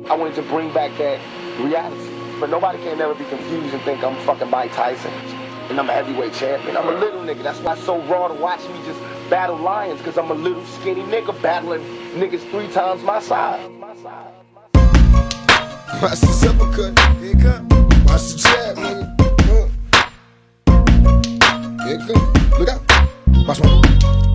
I wanted to bring back that reality. But nobody can never be confused and think I'm fucking Mike Tyson and I'm a heavyweight champion. I'm a little nigga. That's why it's so raw to watch me just battle lions, because I'm a little skinny nigga battling niggas 3 times my size. Watch the uppercut. Here it come. Watch the jab, nigga. Here it come. Look out. Watch one.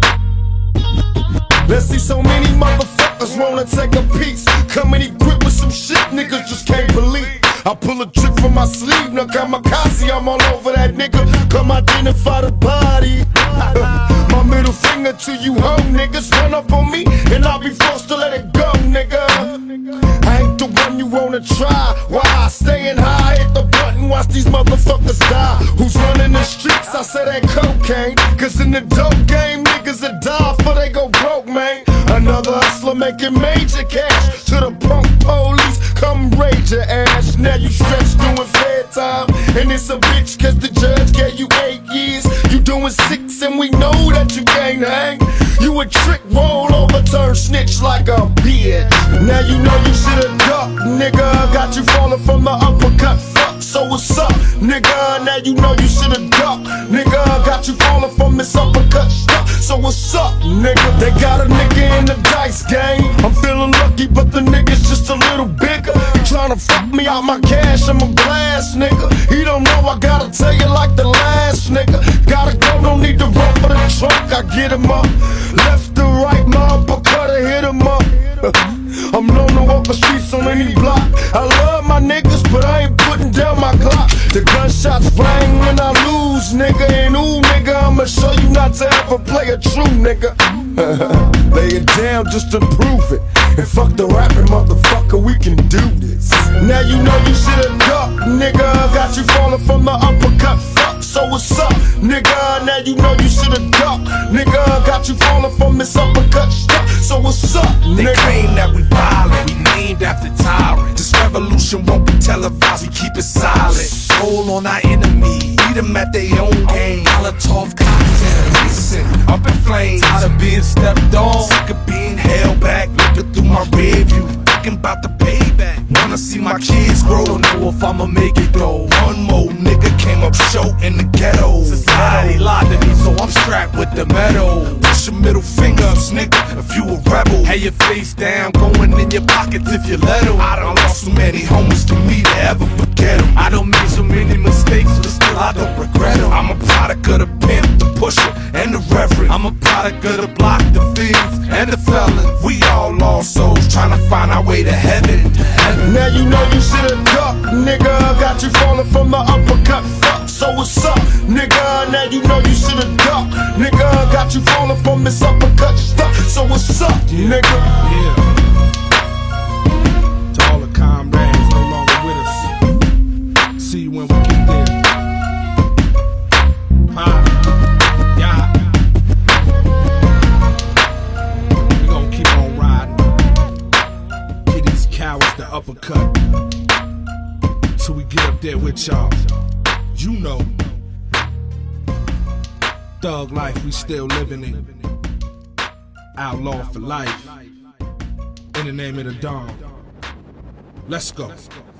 Let's see so many motherfuckers wanna take a piece. Come and equip with some shit niggas just can't believe. I pull a trick from my sleeve, now kamikaze, I'm all over that nigga. Come identify the body. My middle finger to you hoe niggas. Run up on me and I'll be forced to let it go, nigga. I ain't the one you wanna try. Why? Staying high, hit the button, watch these motherfuckers die. Who's running the streets? I say that cocaine. Cause in the dope game, niggas that die before they go broke, man. Another hustler making major cash. To the punk police, come raid your ass. Now you stretched doing fair time, and it's a bitch cause the judge gave you 8 years. You doing 6 and we know that you can't hang. You a trick, roll over, turn snitch like a bitch. Now you know you should've ducked, nigga. Got you falling from the uppercut, fuck, so what's up, nigga? Now you know you should've ducked, nigga. Got you falling from this uppercut stuff, so what's up, nigga? They got a nigga in the dice game. I'm feeling lucky, but the nigga's just a little bigger. He tryna fuck me out my cash, I'm a blast, nigga. He don't know I gotta tell you like the last nigga. Gotta go, no need to run for the trunk. I get him up, left to right, my uppercut, I hit him up. I'm known to walk the streets on any block. I love my niggas, but I ain't putting down my Glock. The gunshots ring when I lose, nigga. And ooh, nigga, I'ma show you not to ever play a true nigga. Lay it down just to prove it. And fuck the rapping, motherfucker, we can do this. Now you know you should've ducked, nigga. Got you falling from the uppercut, fuck, so what's up, nigga? Now you know you should've ducked, nigga. Got you falling from this uppercut stuff, so what's up, nigga? They claim that we violent, we named after tyrants. This revolution won't be televised, we keep it silent. Roll on our enemies, beat them at their own game. Molotov cocktails, recent, up in flames. Tired of being stepped on, sick of being held back. Looking through my rear view, thinking about the payback. Wanna see my kids grow, don't know if I'ma make it though. One more nigga came up short in the ghetto. Society lied to me, so I'm strapped with the metal. Push your middle finger up, nigga, if you a rebel. Have your face down, going in your pockets if you let 'em. I done lost so many homies for me to ever forget 'em. I done made so many mistakes, but still I don't regret 'em. I'm a product of the pimp, the pusher, and the reverend. I'm a product of the block, the thieves, and the felons. We all lost souls, trying to find our way to heaven. Now you know you should've ducked, nigga. Got you falling from the uppercut, fuck, so what's up, nigga? Now you know you should've ducked, nigga. Got you falling from this uppercut stuff, so what's up, nigga? Yeah. To all the comrades no longer with us, see you when we get there. Yeah. We gon' keep on riding. Get these cowards the uppercut till we get up there with y'all. You know, thug life, we still living it. Outlaw for life. In the name of the Dawn. Let's go.